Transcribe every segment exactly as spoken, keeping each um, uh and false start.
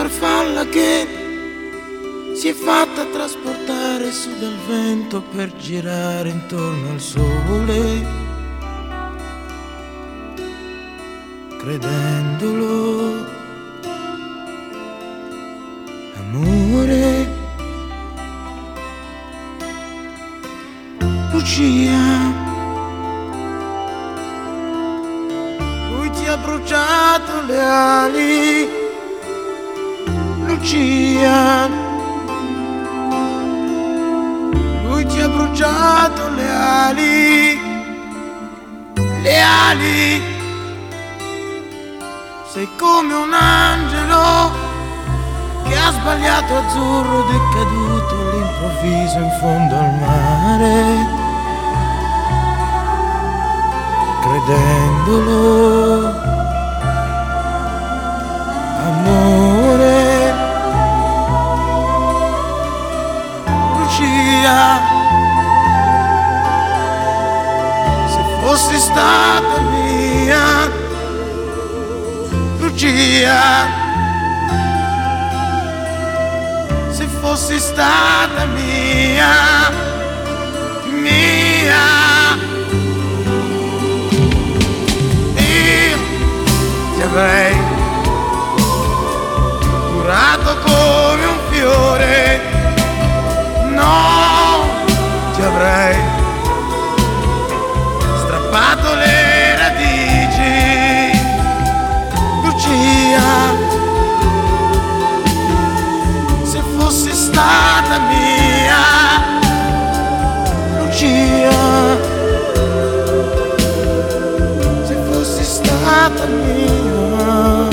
farfalla che si è fatta trasportare su dal vento per girare intorno al sole, credendolo amore. Lucia, lui ti ha bruciato le ali. Lucia, lui ti ha bruciato le ali, le ali. Sei come un angelo che ha sbagliato azzurro ed è caduto all'improvviso in fondo al mare, credendolo amore. Lucia, se fossi stata mia, Lucia, se fossi stata mia, mia, io ti avrei curato come un fiore, no, ti avrei strappato le radici. Lucia, se fossi stata mia, Lucia, se fossi stata mia.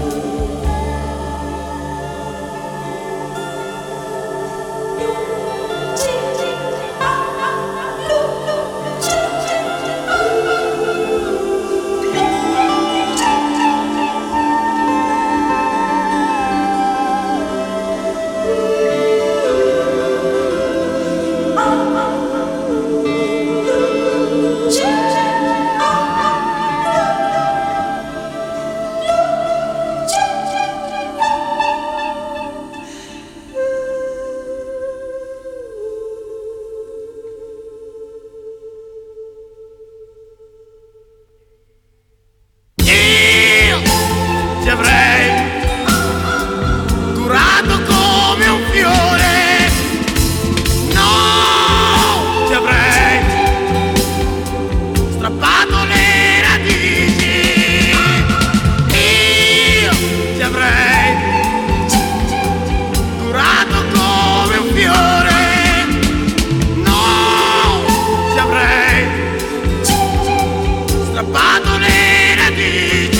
Ti avrei curato come un fiore, no, ti avrei strappato le radici. Io ti avrei curato come un fiore, no, ti avrei strappato le radici.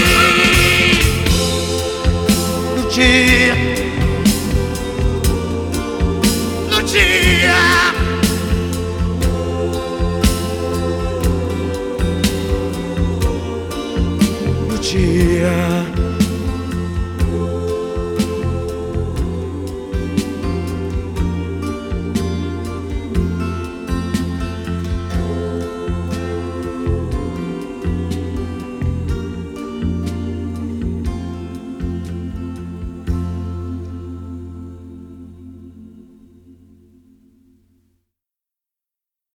Lucia, Lucia, Lucia.